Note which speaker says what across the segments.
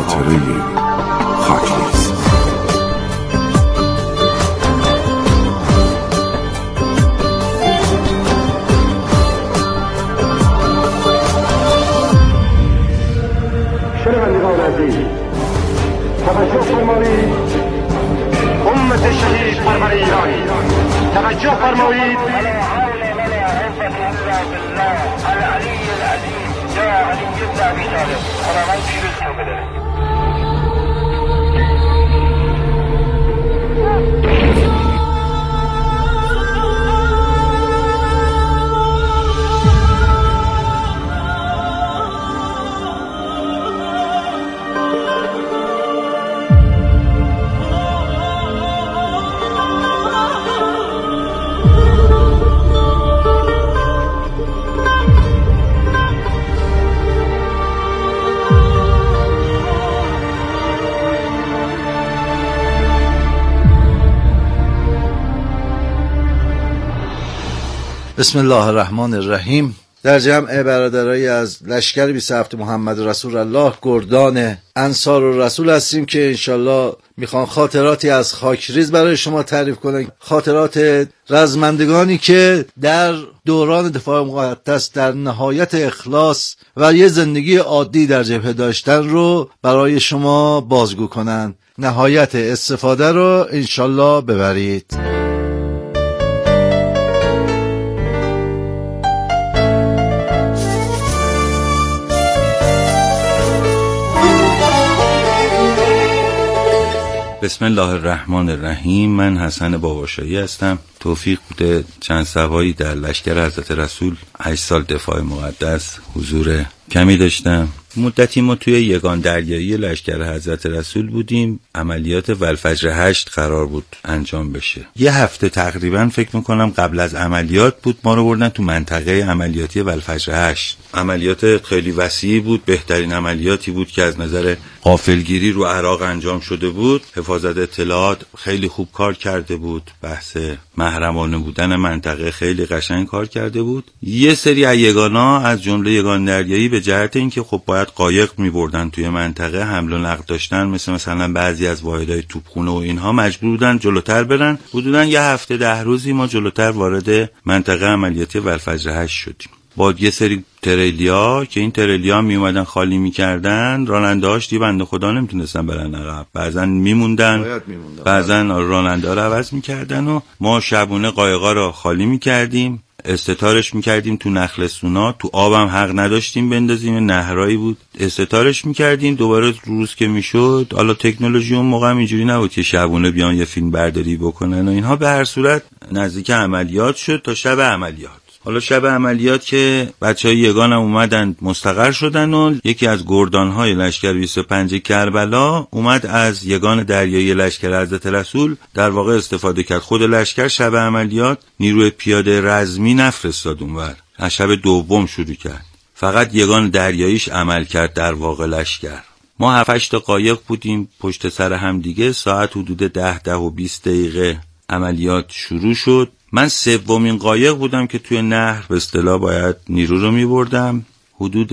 Speaker 1: خاطره خاکریز.
Speaker 2: شنوندگان عزیز، توجه فرمایید. امت شهید پرور ایرانی، توجه فرمایید.
Speaker 3: بسم الله الرحمن الرحیم. در جمع برادرایی از لشکر 27 محمد رسول الله گردان انصار الرسول هستیم که انشالله میخوان خاطراتی از خاکریز برای شما تعریف کنن. خاطرات رزمندگانی که در دوران دفاع مقدس در نهایت اخلاص و یه زندگی عادی در جبهه داشتن رو برای شما بازگو کنن. نهایت استفاده رو انشالله ببرید.
Speaker 4: بسم الله الرحمن الرحیم. من حسن باباشایی هستم. توفیق بوده چند سوایی در لشکر حضرت رسول 8 سال دفاع مقدس حضور کمی داشتم. مدتی ما توی یگان دریایی لشکر حضرت رسول بودیم. عملیات والفجر 8 قرار بود انجام بشه. یه هفته تقریبا فکر میکنم قبل از عملیات بود ما رو بردن تو منطقه عملیاتی والفجر 8. عملیات خیلی وسیعی بود، بهترین عملیاتی بود که از نظر غافلگیری رو عراق انجام شده بود. حفاظت اطلاعات خیلی خوب کار کرده بود، بحث محرمانه بودن منطقه خیلی قشنگ کار کرده بود. یه سری از یگانا از جمله یگان دریایی به جهت اینکه خب باید قایق می‌بردن توی منطقه حمل و نقل داشتن، مثلا بعضی از واحدهای توپخونه و اینها مجبور بودن جلوتر برن. حدوداً یه هفته 10 روزی ما جلوتر وارد منطقه عملیاتی والفجر 8 شدیم. با یه سری تریلیا که این تریلیا می اومدن خالی می‌کردن، راننده‌هاش دی بنده خدا نمیتونستن برن عقب، بعضن میموندن، بعضن راننده رو عوض می‌کردن و ما شبونه قایقا رو خالی می‌کردیم، استتارش می‌کردیم تو نخلستونا. تو آبم حق نداشتیم بندازیم، نهرایی بود، استتارش می‌کردیم. دوباره روز که میشد، حالا تکنولوژی اون موقع اینجوری نبود که شبونه بیان یه فیلم برداری بکنن و اینها. به هر صورت نزدیک عملیات شد تا شب عملیات. حالا شب عملیات که بچهای یگان هم اومدن مستقر شدن و یکی از گردانهای لشکر 25 کربلا اومد از یگان دریایی لشکر حضرت رسول در واقع استفاده کرد. خود لشکر شب عملیات نیروی پیاده رزمی نفرستاد اونور، از شب دوم شروع کرد. فقط یگان دریاییش عمل کرد در واقع لشکر. ما 7-8 تا قایق بودیم پشت سر هم دیگه. ساعت حدود 10 و 20 دقیقه عملیات شروع شد. من سومین قایق بودم که توی نهر به اصطلاح باید نیرو رو می‌بردم. حدود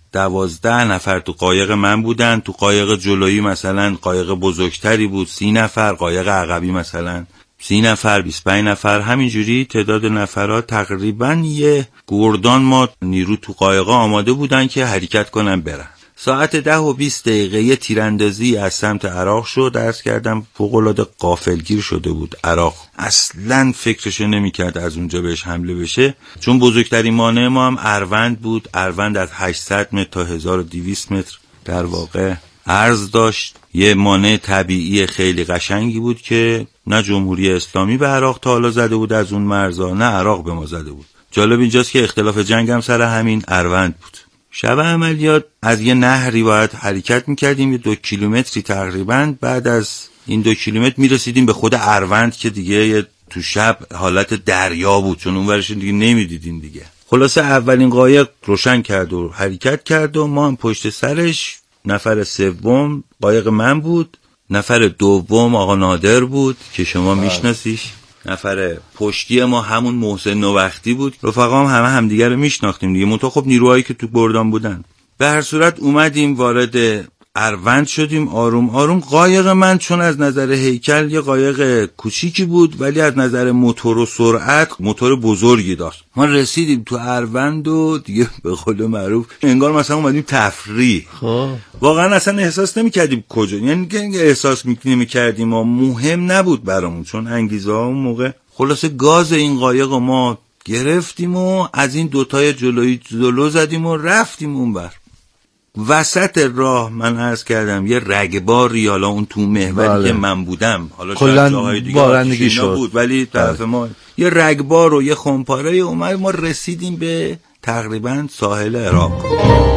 Speaker 4: 12 نفر تو قایق من بودن. تو قایق جلویی مثلا قایق بزرگتری بود 30 نفر، قایق عقبی مثلا 30 نفر، 25 نفر، همینجوری تعداد نفرات تقریبا یه گردان ما نیرو تو قایقا آماده بودن که حرکت کنن برن. ساعت 10 و 20 دقیقه یه تیراندازی از سمت عراق شد. عرض کردم فوق‌العاده غافلگیر شده بود عراق، اصلاً فکرشو نمی‌کرد از اونجا بهش حمله بشه، چون بزرگترین مانع ما هم اروند بود. اروند از 800 متر تا 1200 متر در واقع عرض داشت. یه مانع طبیعی خیلی قشنگی بود که نه جمهوری اسلامی به عراق تا حالا زده بود از اون مرزا، نه عراق به ما زده بود. جالب اینجاست که اختلاف جنگ هم سر همین اروند بود. شب عملیات از یه نهری باید حرکت میکردیم، یه 2 کیلومتری تقریبا. بعد از این 2 کیلومتر میرسیدیم به خود اروند که دیگه تو شب حالت دریا بود، چون اون ورش دیگه نمیدیدیم دیگه. خلاصه اولین قایق روشن کرد و حرکت کرد و ما هم پشت سرش. نفر سوم قایق من بود، نفر دوم آقا نادر بود که شما میشناسیش، نفر پشتی ما همون محسن نوبختی بود. رفقام همه همدیگه رو میشناختیم دیگه، منتها خب نیروهایی که تو گردان بودن. به هر صورت اومدیم وارد اروند شدیم آروم آروم. قایق من چون از نظر هیکل یه قایق کوچیکی بود ولی از نظر موتور و سرعت موتور بزرگی داشت. ما رسیدیم تو اروند و دیگه به قول معروف انگار مثلا اومدیم تفریح. واقعا اصلا احساس نمی‌کردیم کجا، یعنی که احساس نمی‌کردیم و مهم نبود برامون، چون انگیزه ها اون موقع خلاصه گاز این قایق ما گرفتیم و از این دوتای جلو زدیم و رفتیم اونور. وسط راه من عرض کردم یه رگباری، حالا اون تو محوری که من بودم، حالا شاید جاهای دیگه بارندگی شد بود ولی طرف ما یه رگبار و یه خمپاره اومد. ما رسیدیم به تقریبا ساحل عراق.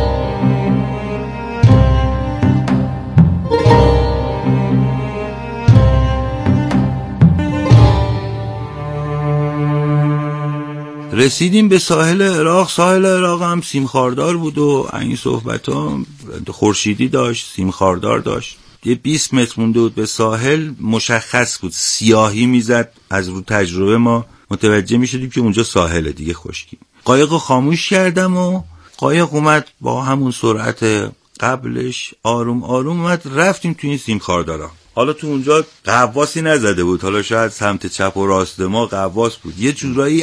Speaker 4: رسیدیم به ساحل عراق. ساحل عراق هم سیمخاردار بود و این صحبت ها خورشیدی داشت، سیمخاردار داشت. یه 20 متر مونده بود به ساحل، مشخص بود سیاهی میزد. از رو تجربه ما متوجه میشدیم که اونجا ساحل دیگه خشکی. قایق خاموش کردم و قایق اومد با همون سرعت قبلش آروم آروم اومد. رفتیم تو این سیمخاردارا. حالا تو اونجا قواسی نزده بود، حالا شاید سمت چپ و راست ما قواس بود. یه جورایی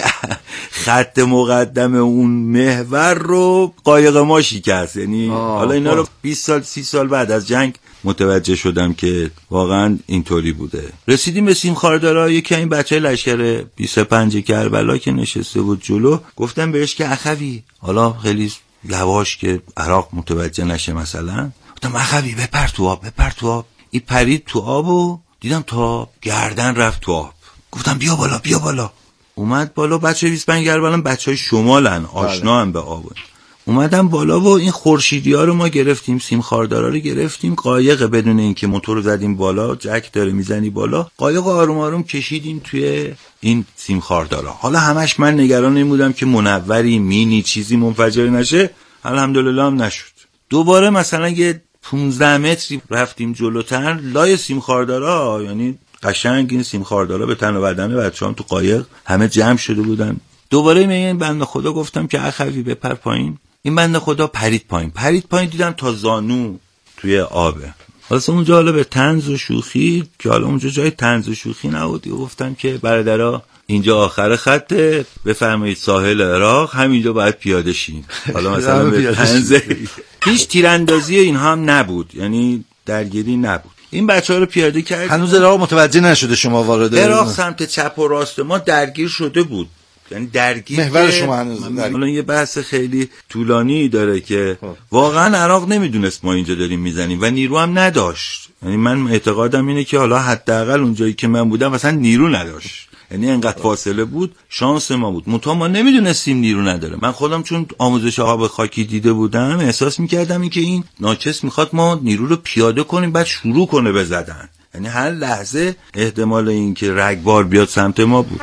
Speaker 4: خط مقدم اون محور رو قایق ما شکست. یعنی حالا اینا رو 20 سال 30 سال بعد از جنگ متوجه شدم که واقعا اینطوری بوده. رسیدیم به سیمخاردارا. یکی این بچه لشکر 25 کربلا که نشسته بود جلو، گفتم بهش که اخوی، حالا خیلی یواش که عراق متوجه نشه مثلا، گفتم اخوی بپر تو آب، بپر تو آب. این پرید تو آب و دیدم تا گردن رفت تو آب. گفتم بیا بالا بیا بالا. اومد بالا. بچه 25 کربلا بچهای شمالن، آشنا هم به آب. اومدم بالا و این خورشیدی ها رو ما گرفتیم، سیمخاردارا رو گرفتیم. قایق بدون اینکه موتور رو زدیم بالا، جک داره میزنی بالا، قایق آروم آروم کشیدیم توی این سیمخاردارا. حالا همش من نگران این بودم که منوری مینی چیزی منفجر نشه. الحمدلله هم نشد. دوباره مثلا یه 15 متری رفتیم جلوتر، لای سیمخاردارا، یعنی قشنگ این سیمخاردارا به تن و بدن بچه‌ام تو قایق همه جمع شده بودن. دوباره من این بنده خدا گفتم که اخوی بپر پایین. این بنده خدا پرید پایین دیدم تا زانو توی آبه. واسه اونجا حالا به طنز و شوخی، که حالا اونجا جای طنز و شوخی نبود، گفتم که برادرها اینجا آخر خطه، بفرمایید ساحل عراق، همینجا باید پیاده شیم. حالا مثلا به طنز هیچ تیراندازی اینها هم نبود، یعنی درگیری نبود. این بچه‌ها رو پیاده کرد.
Speaker 3: هنوز عراق متوجه نشده شما وارد
Speaker 4: عراق سمت چپ و راست ما درگیر شده بود، یعنی درگیر
Speaker 3: محور شما هنوز
Speaker 4: الان یه بحث خیلی طولانی داره که واقعا عراق نمیدونست ما اینجا داریم میزنیم و نیرو هم نداشت. یعنی من اعتقادم اینه که حالا حداقل اونجایی که من بودم مثلا نیرو نداشت، یعنی انقدر فاصله بود، شانس ما بود. منتها ما نمیدونستیم نیرو نداره. من خودم چون آموزش آب خاکی دیده بودم احساس میکردم این که این ناچس میخواد ما نیرو رو پیاده کنیم بعد شروع کنه به زدن، یعنی هر لحظه احتمال این که رگبار بیاد سمت ما بود.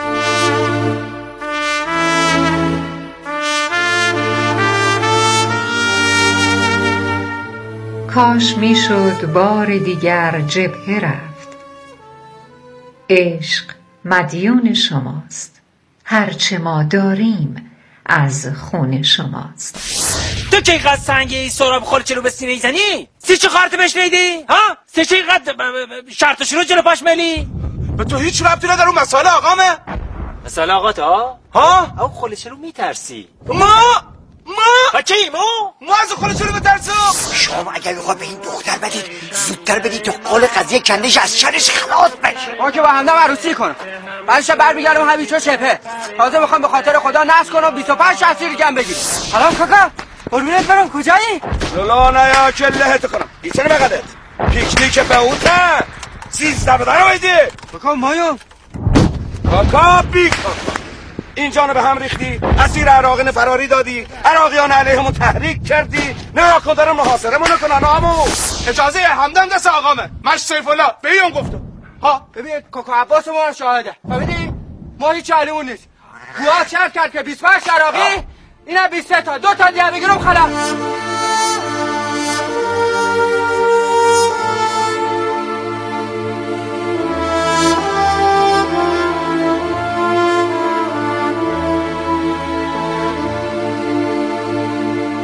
Speaker 5: کاش میشد بار دیگر جبهه رفت. عشق مدیون شماست، هرچه ما داریم از خون شماست.
Speaker 6: تو که اینقدر سنگی سراب خور چلو به سینه ایزنی؟ سی چه خارت بهش نیدی؟ ها؟ سی چه اینقدر شرطشون رو جلو پاش ملی؟
Speaker 7: به تو هیچ ربطی نداره اون مسئله آقامه؟
Speaker 6: مسئله آقا تا؟
Speaker 7: ها؟
Speaker 6: او خاله چرا میترسی؟
Speaker 7: ما
Speaker 6: بچه
Speaker 7: ما از خاله چرا بترسم؟
Speaker 8: شما اگر بخواه به این دختر بدید زودتر بدید تا قول قضیه کندش از شرش خلاص بشه.
Speaker 9: ما که با همدم عروسی کنم، بعدش برمیگردم همیچو شبه. تازه میخوام به خاطر خدا نصب کنم 25 شخصی دیگه هم بگیر. سلام کاکا، قربونت برم، کجایی؟
Speaker 7: لولا نیا کلهت کنم ایچنه بقدت پیکنیک به اوته 13 بدن رو بایدی
Speaker 9: کاکا مایو
Speaker 7: کاکا بیک اینجا رو به هم ریختی، اسیر عراقین فراری دادی، عراقیان علیهمون تحریک کردی. نه کن دارم محاصره منو کنن آمو. اجازه همدم دست آقامه. مش سیف الله به این گفتم.
Speaker 9: ها ببین کاکا عباس ما شاهده. ببین ما هیچ علیمون نیست. گواه شرط کرد که 25 عراقی اینا 23 تا 2 تا دیگه بگیرم خلاص.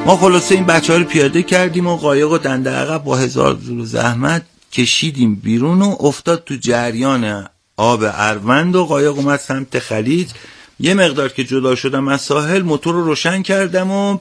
Speaker 4: ما خلاصه این بچه‌ها رو پیاده کردیم و قایق و دنده عقب با 1000 زور زحمت کشیدیم بیرون و افتاد تو جریان آب اروند و قایق اومد سمت خلیج. یه مقدار که جدا شدم از ساحل موتور رو روشن کردم و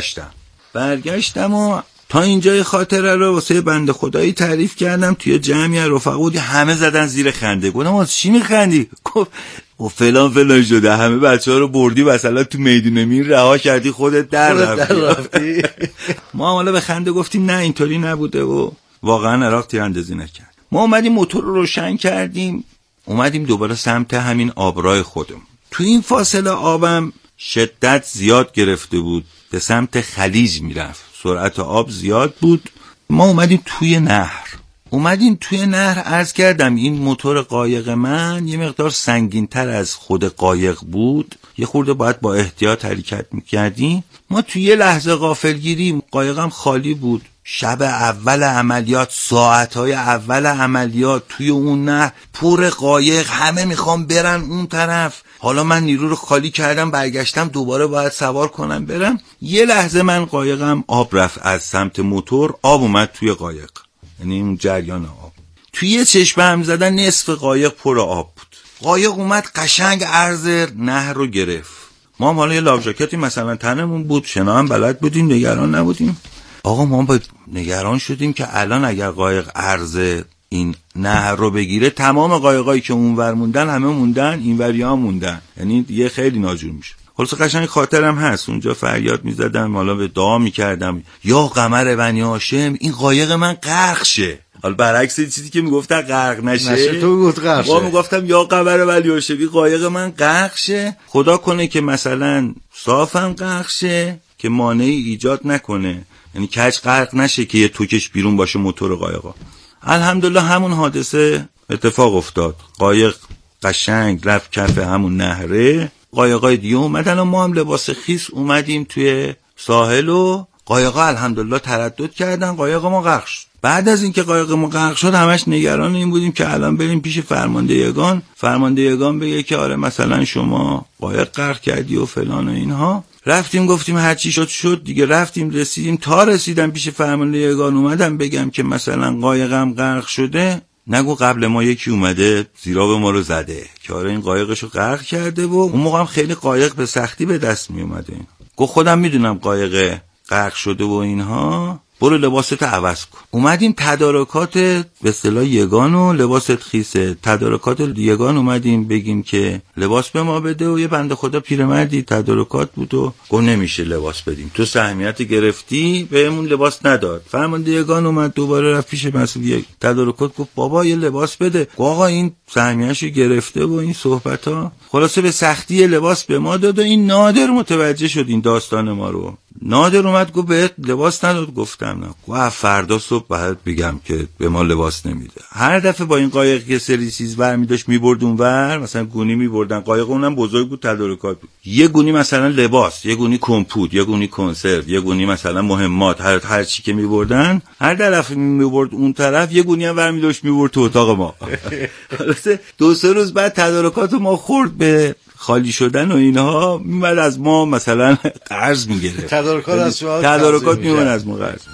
Speaker 4: برگشتم و تا اینجای خاطره رو واسه بنده خدایی تعریف کردم. توی جمعی رفقا بودی، همه زدن زیر خنده. گفتم از چی میخندی؟ گفت و فلان شده، همه بچه‌ها رو بردی مثلا تو میدون مین رها کردی، خودت در رفتی. ما حالا به خنده گفتیم نه اینطوری نبوده و واقعا عراق تیراندازی نکرد. ما اومدیم موتور رو روشن کردیم، اومدیم دوباره سمت همین آبراه خودم. تو این فاصله آبم شدت زیاد گرفته بود، به سمت خلیج میرفت، سرعت آب زیاد بود. ما اومدیم توی نهر. عرض کردم این موتور قایق من یه مقدار سنگین‌تر از خود قایق بود، یه خورده باید با احتیاط حرکت میکردیم. ما توی یه لحظه غافلگیری، قایقم خالی بود، شب اول عملیات، ساعتهای اول عملیات، توی اون نهر پر قایق، همه میخوام برن اون طرف. حالا من نیرو رو خالی کردم، برگشتم دوباره باید سوار کنم برم. یه لحظه من قایقم آب رفت از سمت موتور، آب اومد توی قایق، یعنی اون جریان آب. توی یه چشمه هم زدن نصف قایق پر آب بود. قایق اومد قشنگ عرض نهر رو گرفت. ما هم حالا یه لاف ژاکتی مثلا تنمون بود، شنا هم بلد بودیم، نگران نبودیم. آقا ما با نگران شدیم که الان اگر قایق عرض این نهر رو بگیره، تمام قایقایی که اونور موندن همه موندن، اینوریا موندن، یعنی دیگه خیلی ناجور میشه. خلاص قشنگ خاطرم هست اونجا فریاد میزدم، حالا به دعا میکردم یا قمر بنی هاشم این قایق من غرق شه. حالا برعکس چیزی که میگفتن غرق نشه
Speaker 3: تو گفت غرق شه.
Speaker 4: ما میگفتم یا قمر بنی هاشم این قایق من غرق شه، خدا کنه که مثلا صافم غرق شه که مانعی ایجاد نکنه، یعنی کج غرق نشه که یه توکش بیرون باشه موتور قایقا. الحمدلله همون حادثه اتفاق افتاد، قایق قشنگ رفت کف همون نهره. قایقای دیگه اومدن و ما هم لباس خیس اومدیم توی ساحل و قایقا الحمدلله تردد کردن، قایق ما غرق شد. بعد از اینکه قایق ما غرق شد همش نگران این بودیم که الان بریم پیش فرمانده یگان بگه که آره مثلا شما قایق غرق کردی و فلان و اینها. رفتیم گفتیم هر چی شد دیگه، رفتیم رسیدیم. تا رسیدم پیش فرمانده یگان اومدم بگم که مثلا قایقم غرق شده، نگو قبل ما یکی اومده زیراب ما رو زده که آره این قایقشو غرق کرده و اون موقع هم خیلی قایق به سختی به دست می اومده. گفت خودم میدونم قایق غرق شده و اینها، برو لباست عوض کن. اومدیم تدارکات به اصطلاح یگان و لباست خیسه، تدارکات یگان اومدیم بگیم که لباس به ما بده و یه بنده خدا پیرمردی تدارکات بود و گفت نمیشه لباس بدیم، تو سهمیت گرفتی بهمون لباس نداد. فرمانده یگان اومد دوباره رفت پیش مسئول تدارکات گفت بابا یه لباس بده. گفت آقا این سهمیه‌شو گرفته و این صحبت‌ها. خلاصه به سختی لباس به ما داد و این نادر متوجه شد این داستان ما رو. نادر اومد گفت بهت لباس نداد؟ گفتم نه. گفت فردا صبح باید بگم که به ما لباس نمیده. هر دفعه با این قایق که سری چیز برمی داشت میبرد اونور، مثلا گونی میبردن، قایق اونم بزرگ بود، تدارکات بود، یه گونی مثلا لباس، یه گونی کمپوت، یه گونی کنسرو، یه گونی مثلا مهمات، هر چی که میبردن، هر طرف میبرد اون طرف، یه گونی هم برمی داشت میبرد تو اتاق ما. خلاص 2-3 روز بعد تدارکات ما خورد به خالی شدن و اینها، میمد از ما مثلا قرض میگرفت. تدارکات میمد از ما قرض.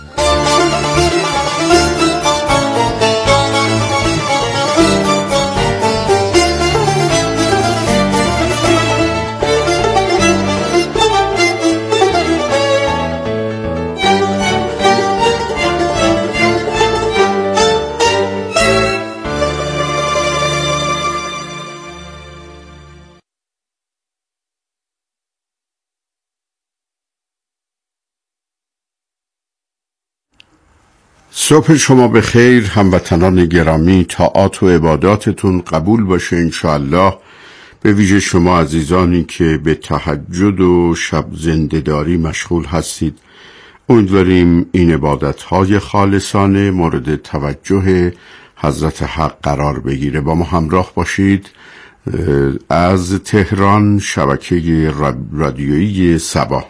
Speaker 1: صبح شما به خیر هموطنان گرامی، طاعات و عباداتتون قبول باشه انشاءالله. به ویژه شما عزیزانی که به تهجد و شب زنده‌داری مشغول هستید، امیدواریم این عبادت‌های خالصانه مورد توجه حضرت حق قرار بگیره. با ما همراه باشید. از تهران شبکه رادیویی صبا.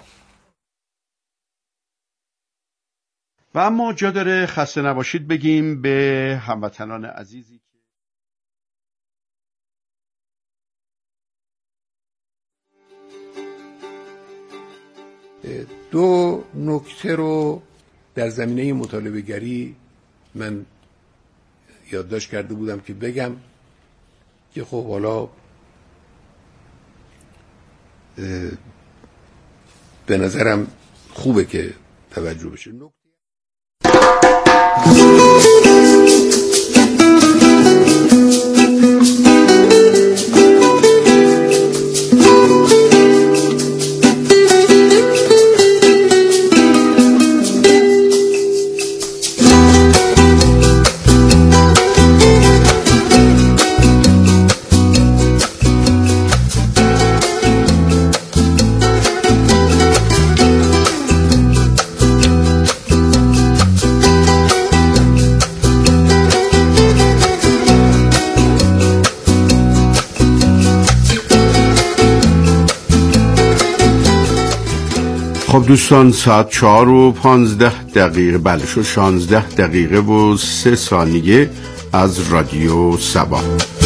Speaker 1: و اما جا داره خسته نباشید بگیم به هموطنان عزیزی
Speaker 10: دو نکته رو در زمینه مطالبه گری من یادداشت کرده بودم که بگم که خب حالا به نظرم خوبه که توجه بشه.
Speaker 1: خب دوستان، ساعت 4:15 بله شد 16:03 از رادیو سبا.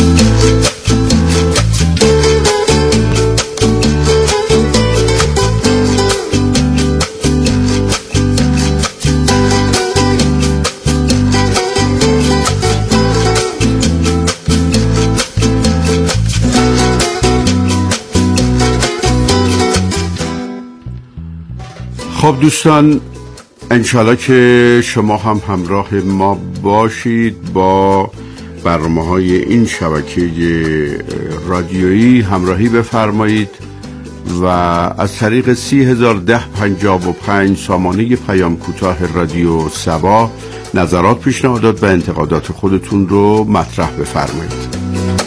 Speaker 1: خب دوستان، انشالله که شما هم همراه ما باشید با برنامه‌های این شبکه رادیویی، همراهی بفرمایید و از طریق 301055 سامانه پیام کوتاه رادیو سبا نظرات، پیشنهادات و انتقادات خودتون رو مطرح بفرمایید.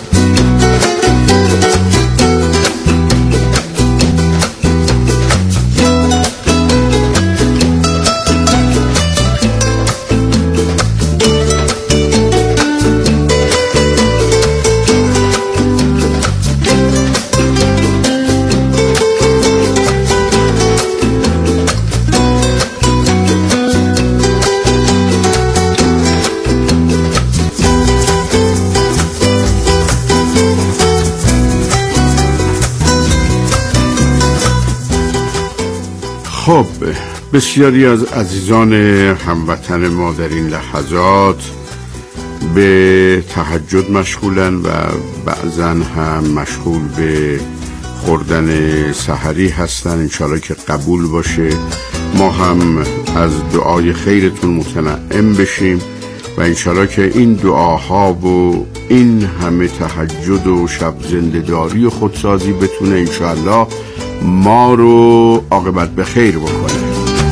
Speaker 1: خب بسیاری از عزیزان هموطن ما در این لحظات به تهجد مشغولن و بعضا هم مشغول به خوردن سحری هستن. انشالله که قبول باشه، ما هم از دعای خیرتون متنعم بشیم و انشالله که این دعاها و این همه تهجد و شب زنده‌داری و خودسازی بتونه انشالله ما رو عاقبت به خیر بکنه.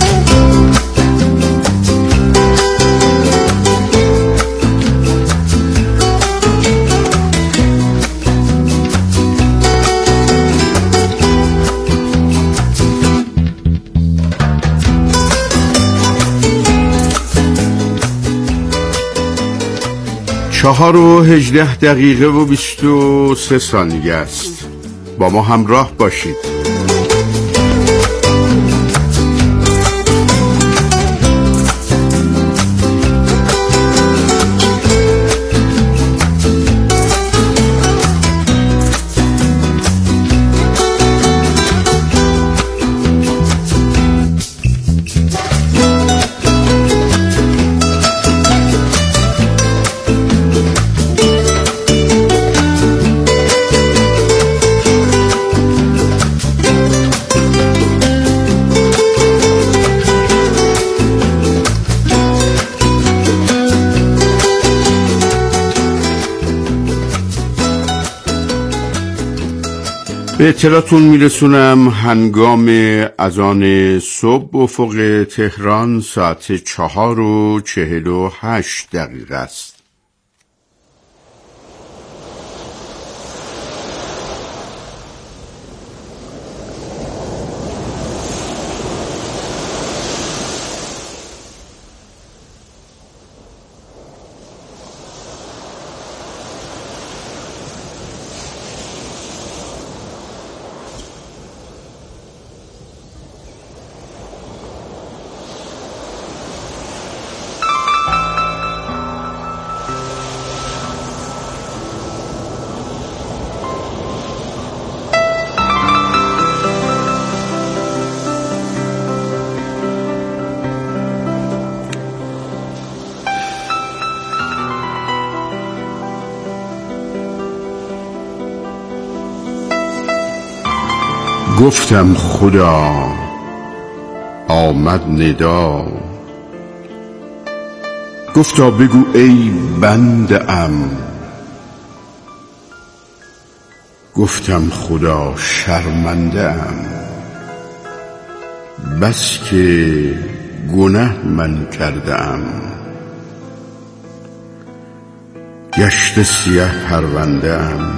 Speaker 1: چهار و 18 و 23 ثانیه است. با ما همراه باشید. به اطلاعتون میرسونم هنگام اذان صبح افق تهران ساعت 4:48 است. گفتم خدا آمد ندا، گفتا بگو ای بنده ام. گفتم خدا شرمنده ام، بس که گنه من کرده ام. گشته سیه پرونده ام،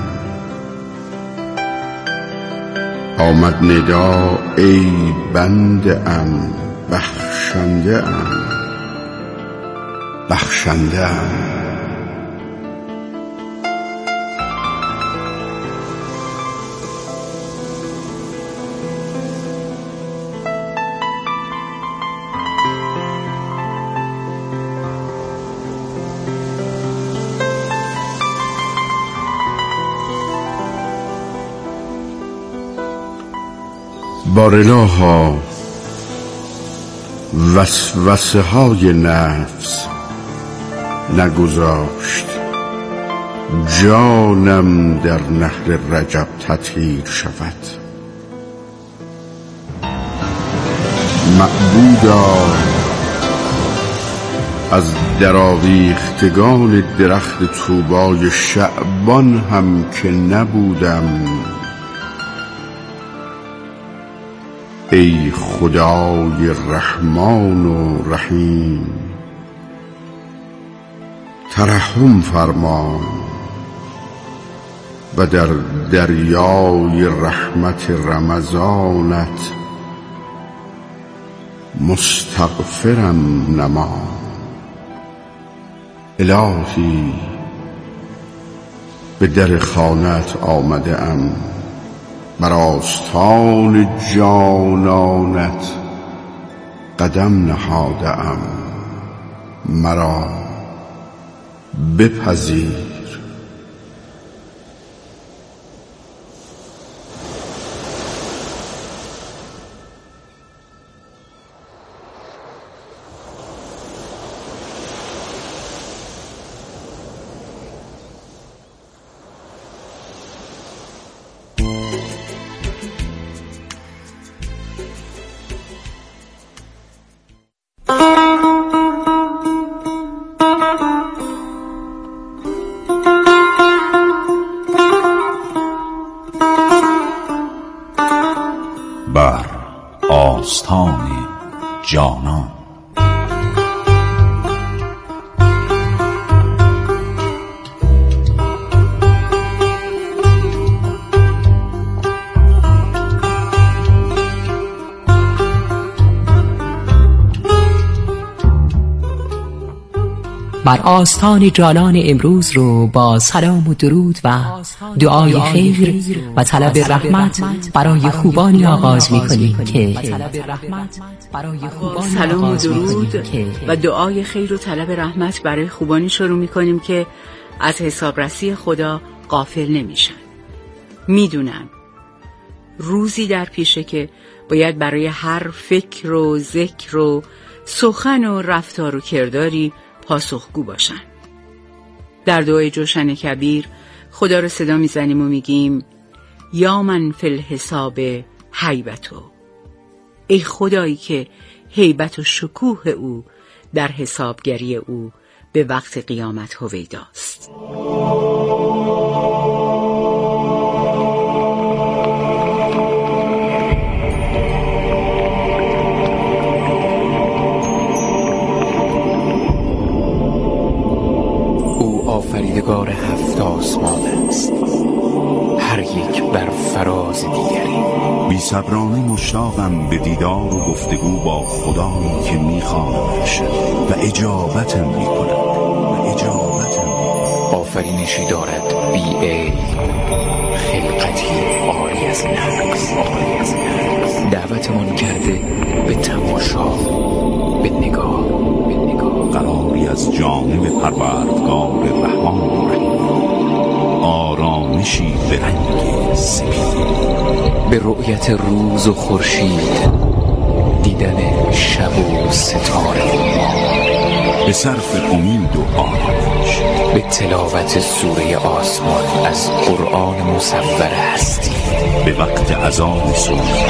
Speaker 1: آمد ندا ای بنده ام. بخشنده ام، بخشنده ام. بارالها وسوسه های نفس نگذاشت، جانم در نهر رجب تطهیر شود. معبودا از درآویختگان درخت طوبای شعبان هم که نبودم، ای خدای رحمان و رحیم ترحم فرما و در دریای رحمت رمضانت مستغفرم نما. الهی به در خانه‌ات آمده ام، بر آستان جانانت قدم نهاده ام. مرا بپذیر.
Speaker 11: بر آستان جانان.
Speaker 12: بر آستان جانان امروز رو با سلام و درود و دعای خیر و طلب رحمت برای خوبانی آغاز می‌کنیم که
Speaker 13: سلام و درود و دعای خیر و طلب رحمت برای خوبانی شروع می‌کنیم که از حسابرسی خدا غافل نمیشن. میدونن روزی در پیشه که باید برای هر فکر و ذکر و سخن و رفتار و کرداری پاسخگو باشن. در دعای جوشن کبیر خدا رو صدا میزنیم و میگیم یا من فی الحساب هیبتو، ای خدایی که هیبت و شکوه او در حسابگری او به وقت قیامت هویداست.
Speaker 14: آفریدگار هفت آسمان است، هر یک بر فراز دیگری.
Speaker 11: بی صبرانه مشتاقم به دیدار و گفتگو با خدایی که میخوانمش و اجابتم میکند.
Speaker 14: آفرینشی دارد بی عیب، خلقتی عالی از نقص، دعوتمان کرده به تماشا، به نگاه،
Speaker 11: قراری از جانب پروردگار رحمان و رحیم، آرامشی به رنگ سپید،
Speaker 14: به رؤیت روز و خورشید، دیدن شب و ستاره،
Speaker 11: به صرف امید و آرامش،
Speaker 14: به تلاوت سوره آسمان از قرآن مصور هستی،
Speaker 11: به وقت اذان صبح.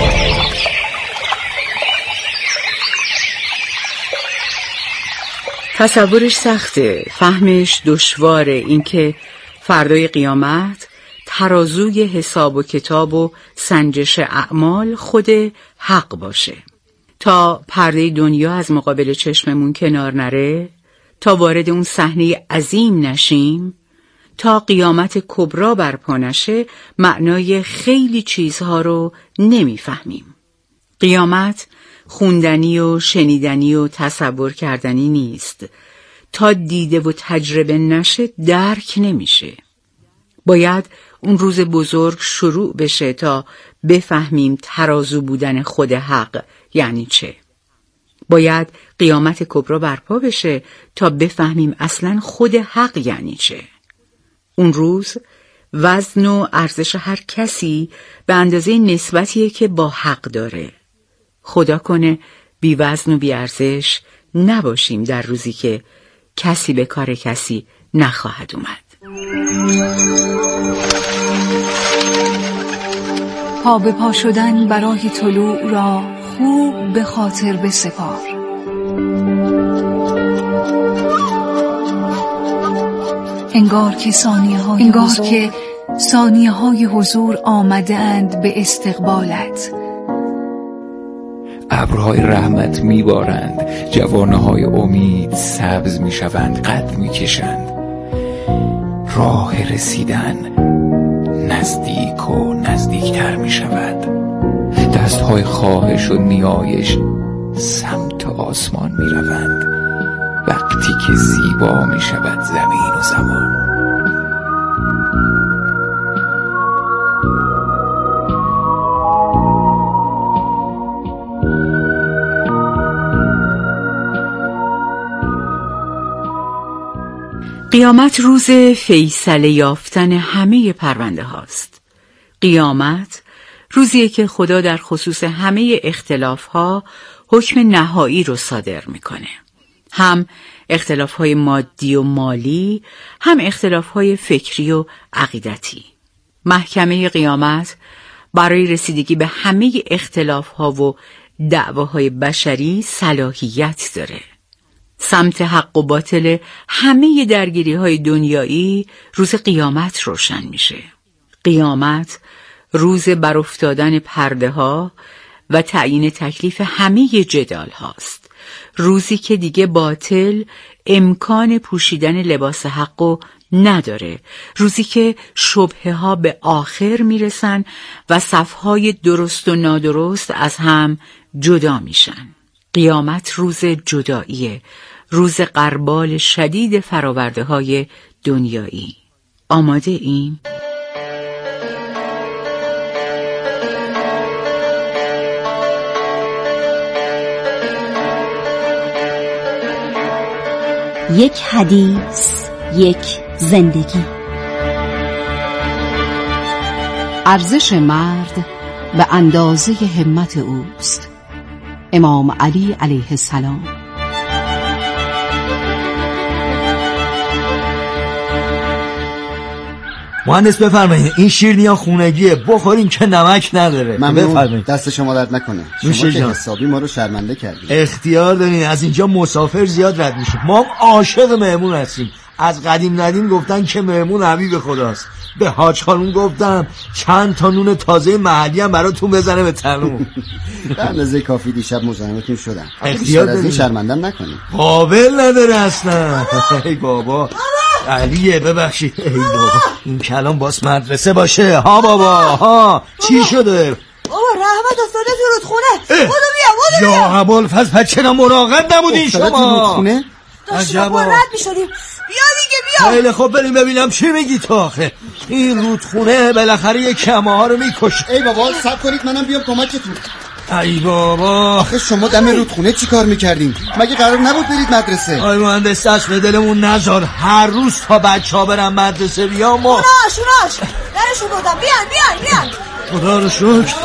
Speaker 13: تصورش سخته، فهمش دشواره. اینکه فردای قیامت ترازوی حساب و کتاب و سنجش اعمال خود حق باشه، تا پرده دنیا از مقابل چشممون کنار نره، تا وارد اون صحنه عظیم نشیم، تا قیامت کبرا برپا نشه، معنای خیلی چیزها رو نمیفهمیم. قیامت خوندنی و شنیدنی و تصور کردنی نیست. تا دیده و تجربه نشه درک نمیشه. باید اون روز بزرگ شروع بشه تا بفهمیم ترازو بودن خود حق یعنی چه. باید قیامت کبرا برپا بشه تا بفهمیم اصلا خود حق یعنی چه. اون روز وزن و ارزش هر کسی به اندازه نسبتیه که با حق داره. خدا کنه بی وزن و بی ارزش نباشیم در روزی که کسی به کار کسی نخواهد اومد.
Speaker 5: پا به پا شدن برای طلوع را خوب به خاطر بسپار. انگار که ثانیه های حضور آمده اند به استقبالت.
Speaker 14: ابرهای رحمت میبارند، جوانه‌های امید سبز میشوند، قد میکشند. راه رسیدن نزدیک و نزدیکتر میشود. دستهای خواهش و نیایش سمت آسمان میروند، وقتی که زیبا میشود زمین و زمان.
Speaker 13: قیامت روز فیصله یافتن همه پرونده هاست. قیامت روزیه که خدا در خصوص همه اختلاف ها حکم نهایی رو صادر میکنه. هم اختلاف های مادی و مالی، هم اختلاف های فکری و عقیدتی. محکمه قیامت برای رسیدگی به همه اختلاف ها و دعواهای بشری صلاحیت داره. سمت حق و باطل همه درگیری های دنیایی روز قیامت روشن میشه. قیامت روز برافتادن پرده ها و تعیین تکلیف همه جدال هاست. روزی که دیگه باطل امکان پوشیدن لباس حقو نداره. روزی که شبهه ها به آخر میرسن و صفهای درست و نادرست از هم جدا میشن. قیامت روز جداییه، روز غربال شدید فراورده های دنیایی. آماده این؟
Speaker 15: یک حدیث، یک زندگی. ارزش مرد به اندازه همت اوست. امام علی علیه السلام.
Speaker 16: مهندس بفرمایید، این شیرینی خونگیه، بخورین که نمک نداره.
Speaker 17: بفرمایید. دست شما درد نکنه. شما که حسابی ما رو شرمنده کردید.
Speaker 16: اختیار دارین، از اینجا مسافر زیاد رد میشه. ما عاشق مهمون هستیم. از قدیم ندیم گفتن که مهمون حبیب خداست. به حاج خانم گفتم چند تا نون تازه محلی هم براتون بزنه به تنوم.
Speaker 17: به اندازه کافی دیشب مزاحمتون شدم.
Speaker 16: اختیار دارین،
Speaker 17: شرمندم نکنید.
Speaker 16: قابل نداره اصلا. ای بابا علیه، ببخشید. ای بابا این کلام باز مدرسه باشه. ها بابا ها، چی شده؟
Speaker 18: بابا رحمت افتاده تو رودخونه. بودو بیا.
Speaker 16: یا ابوالفضل پس چرا مراقب نبودین شما؟
Speaker 17: رودخونه؟
Speaker 18: داشتیم با رد میشدیم. بیا دیگه بیا.
Speaker 16: خیلی خب بریم ببینم چی میگی تو آخه. این رودخونه بالاخره یک کمه ها رو میکشه.
Speaker 17: ای بابا صبر کنید منم بیام کمکتون.
Speaker 16: ای بابا
Speaker 17: آخه شما دم رودخونه چی کار میکردین؟ مگه قرار نبود برید مدرسه؟
Speaker 16: آی مهندس دست به دلمون نذار، هر روز تا بچه‌ها برن مدرسه بیام.
Speaker 18: شوناش درشو بودم. بیان
Speaker 16: خدا رو شکر.